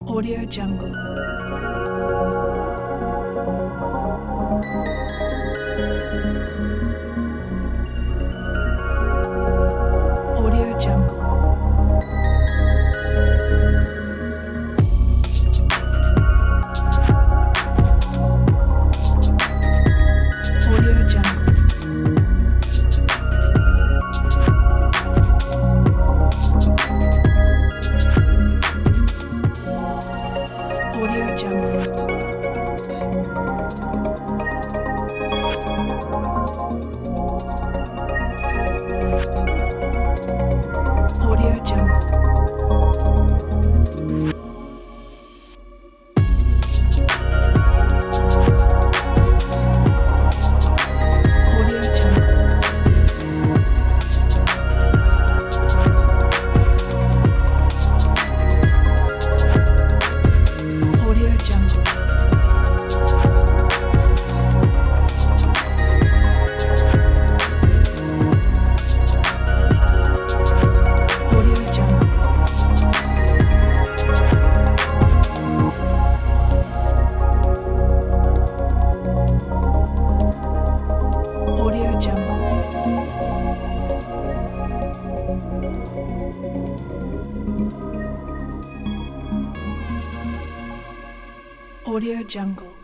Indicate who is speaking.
Speaker 1: Audio Jungle. Audio Jungle. Audio Jungle. Audio Jungle. Audio Jungle. Audio Jungle. Audio Jungle. Audio Jungle. Audio Jungle. Audio Jungle.